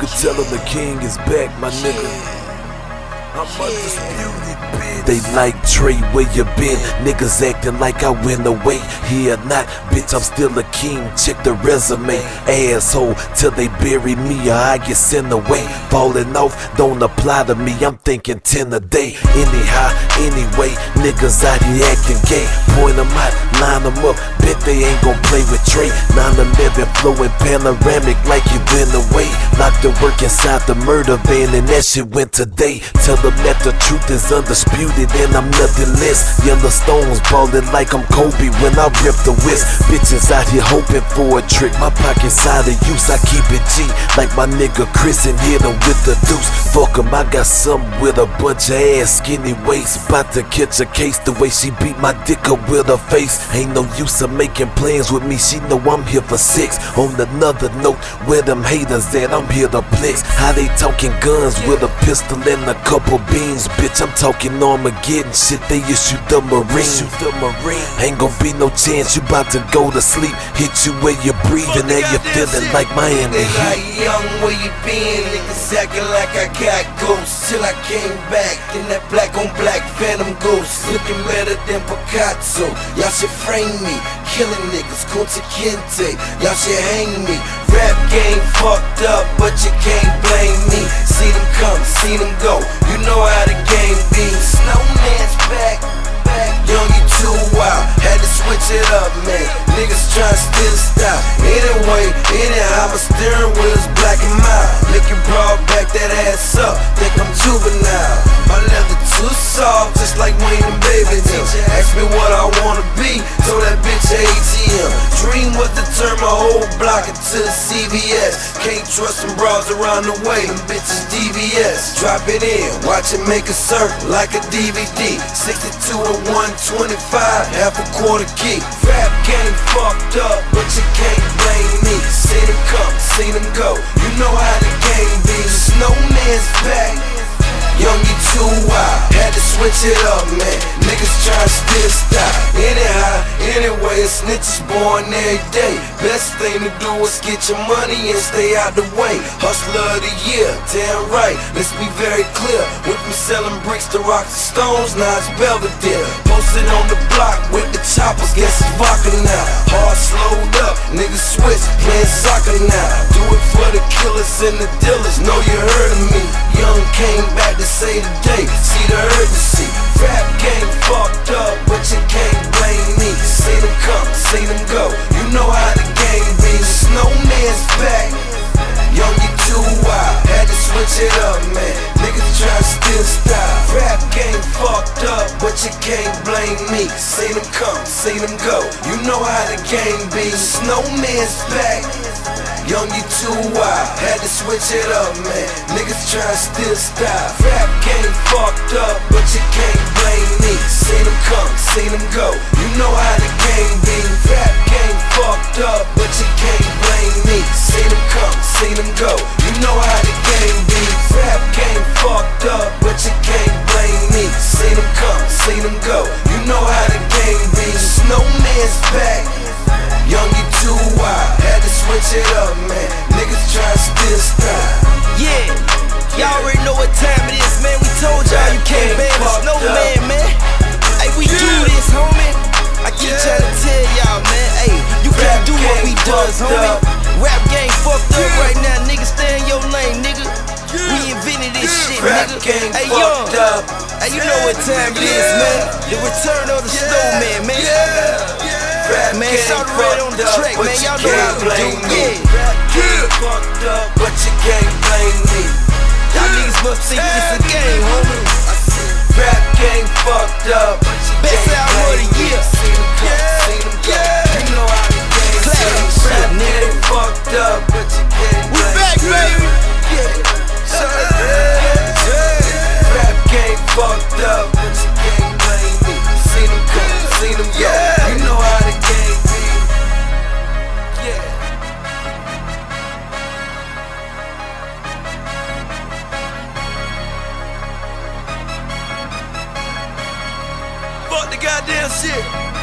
could tell him the king is back, my nigga. I'm undisputed, bitch. They like Trey, where you been? Niggas acting like I went away. Here not, bitch, I'm still a king. Check the resume, asshole, till they bury me or I get sent away. Falling off don't apply to me, I'm thinking 10 a day. Anyhow, anyway, niggas out here acting gay. Point them out, line them up, bet they ain't gon' play with Trey. 9/11 flowing panoramic like you been away. Locked to work inside the murder van and that shit went today. Tell them that the truth is undisputed and I'm nothing less. Yellowstone's ballin' like I'm Kobe when I rip the whisk. Bitches out here hoping for a trick, my pockets out of use. I keep it G like my nigga Chris and hit him with the deuce. Fuck him, I got something with a bunch of ass, skinny waist. About to catch a case the way she beat my dick up with her face. Ain't no use of making plans with me, she know I'm here for sex. On another note, where them haters at, I'm here to flex. How they talking guns with a pistol and a couple beans? Bitch, I'm talking Armageddon shit, they issue the Marine. Ain't gon' be no chance, you bout to go to sleep. Hit you where you're breathing and you're feeling like Miami Heat. Like young, where you been? Niggas acting like I got ghosts. Till I came back in that black on black Phantom Ghost, looking better than Picasso. Y'all should frame me, killing niggas, Kunta Kinte. Y'all should hang me. Rap game fucked up, but you can't blame me. See them come, see them go. You know how the game be. Snowman's back. Young, you too wild, had to switch it up, man. Niggas tryna steal style. Anyway, anyhow, my steering wheel's black and mild. Licking broad, back that ass up, think I'm juvenile. My leather too soft, just like Wayne and Baby them. Ask me what I wanna be, told that bitch ATM. Dream was to turn my whole block into CVS. Can't trust them bras around the way, them bitches DVS. Drop it in, watch it make a circle like a DVD. 62 to 125, half a quarter key. Rap game fucked up, but you can't blame me. See them come, see them go. You know how the game be. Snowman's back. Young, you too wild, had to switch it up, man. Niggas tryna steal style. Anyhow, anyway, a snitch is born every day. Best thing to do is get your money and stay out the way. Hustler of the year, damn right, let's be very clear. Went from selling bricks to rocks and stones, now it's Belvedere. Posted on the block with the choppers, guess it's vodka now. Hard slowed up, niggas switch, playing soccer now. Do it for the killers and the dealers, know you heard of me. Young came back to say today, see the urgency. Rap game fucked up, but you can't blame me. See them come, see them go. You know how the game be. Snowman's back. Young, you too wild, had to switch it up, man. Niggas tryna steal style. Rap game fucked up, but you can't blame me. See them come, see them go. You know how the game be. Snowman's back. Young, you too wild, had to switch it up, man. Niggas tryna steal style. Rap game fucked up, but you can't blame me. See them come, see them go. You know how the game be. Rap game fucked up, but you can't blame me. See them come, see them go. You know how the game be. Rap game fucked up, but you can't blame me. See them come, see them go. You know how the game be. Snowman's back. Young, you too wild, had to switch it up, man. Niggas tryna steal style. Yeah, y'all already know what time it is, man. We told y'all you can't ban the Snowman, man. Hey, we do this, homie. I keep trying to tell y'all, man. Hey, you can't do what we does, homie. Rap game fucked up right now, nigga. Stay in your lane, nigga. We invented this shit, nigga. Hey, young, hey, you know what time it is, man. The return of the Snowman, man. Man, shout red on the track, man. Y'all know how we do, yeah. Rap game fucked up, but you can't blame me. Y'all niggas must think it's a game, homie. Rap game fucked up, but you Best can't album of blame the me. year. See them come, see them go. You know how the game Classic be. shit, Rap nigga. game fucked up, but you can't We blame back, me. baby. Rap game fucked up, but you can't blame me. See them come, see them go. You know how the game be. Yeah. Fuck the goddamn shit.